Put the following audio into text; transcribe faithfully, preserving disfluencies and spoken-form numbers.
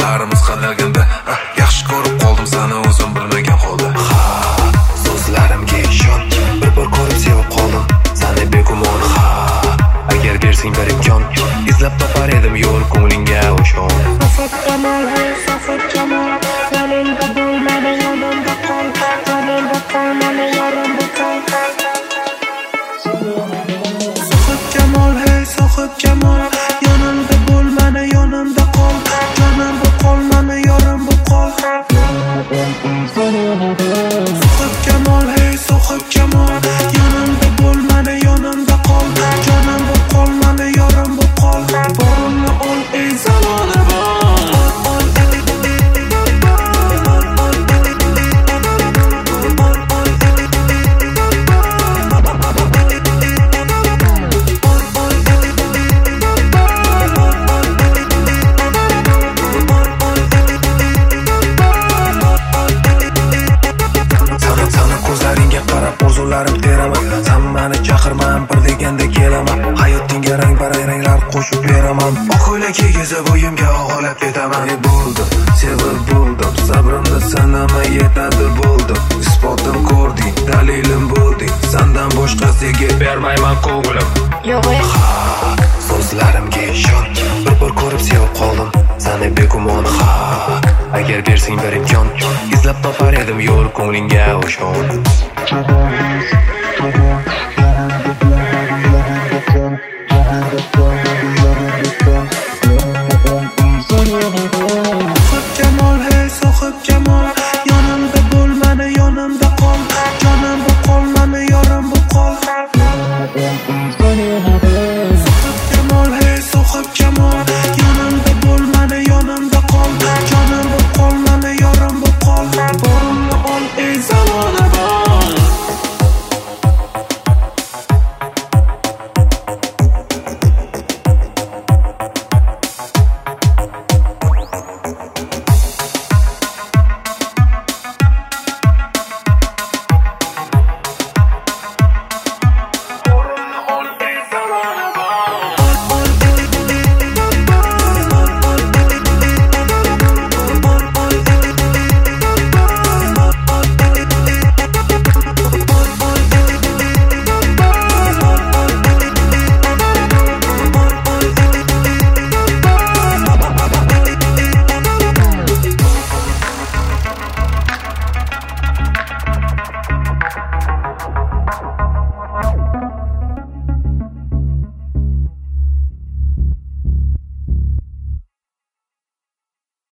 oyoqlarimiz qalaganda, yaxshi ko'rib qoldim seni o'zim bilmagan holda. Ha, so'zlarimga ishon, bir bor ko'rib sevib qoldim seni begumon. Ha, agar bersang bir imkon, izlab topar edim yo'l ko'nglingga o'shon. Safot jamol, hey safot jamol, yonimda bo'lmadi yonimda qol, yonimda qolmadi yorimda qol. Safot jamol, hey safot jamol, yonimda bo'lmadi yonimda qol, yonimda qolmadi yorimda qol. Safot jamol, hey safot jamol, yonimda bo'lmadi yonimda qol, yonimda qolmadi yorimda qol. Borimni ol ey zamona orzularim teraman, sen meni chaqirman, bir deganda kelaman. Hayotingga rang barang ranglar qo'shib beraman. Oq ko'ylak kiygizib bo'yimga og'ilab ketaman. E bo'ldim, sevib bo'ldim, sabrimni sanamay yetadi bo'ldim. Isbotim ko'rding, dalilim bo'lding, sendan boshqasiga bermayman ko'nglim. Yo'q, ha, so'zlarimga ishon, bir bor ko'rib sevib qoldim seni begumon. Ha, agar bersang bir imkon, izlab topar edim yo'l ko'nglingga o'shon.